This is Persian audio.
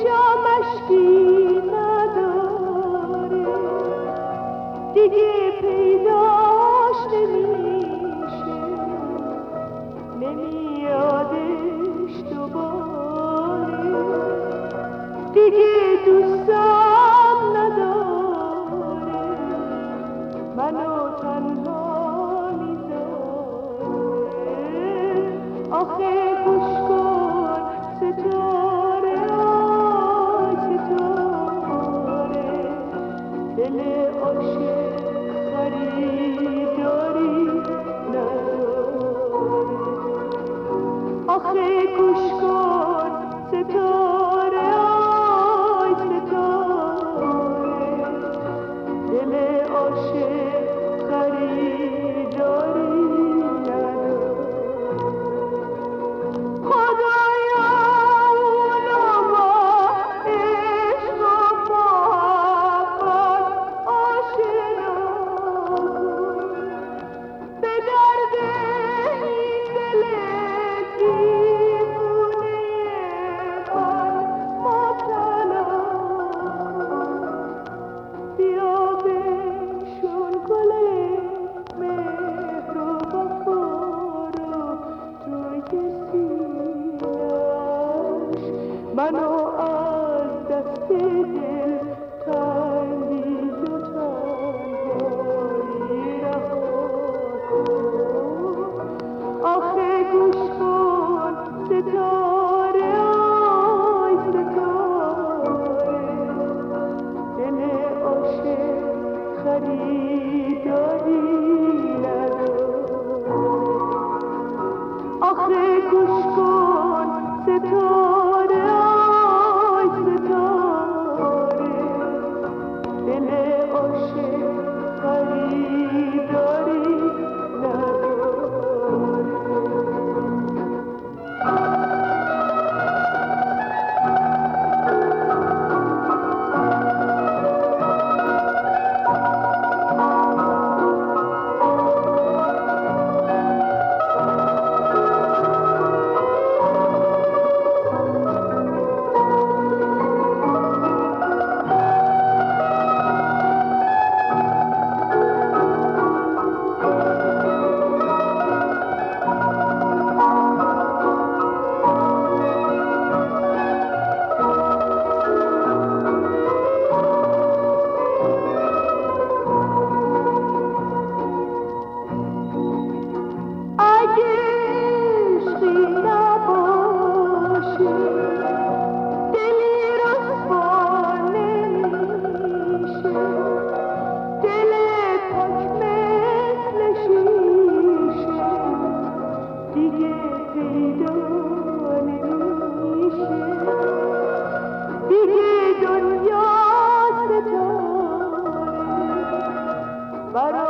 جا مشکی نداره، دیگه پیداش نمیشه، نمیادش دوباره، دیگه دوستم نداره، منو تنها میذاره. آخه گوش کن ستاره، آی ستاره، دل عاشق خریداری نداره. آخه گوش کن ستاره، آی ستاره، دل عاشق خریداری نداره. خدایا اونو با عشق و محبت آشنا کن، به درد این دل دیوونه من مبتلا کن. بیا بنشون گل مهر و وفا رو توی سینه‌اش، منو از دست دل تنگی و تنهایی رها کن. آخه گوش کن ستاره، آی ستاره، دل عاشق خریداری نداره. آخه گوش کن ستاره، آی ستاره، دل عاشق خریداری نداره. دیگه دنیا ستاره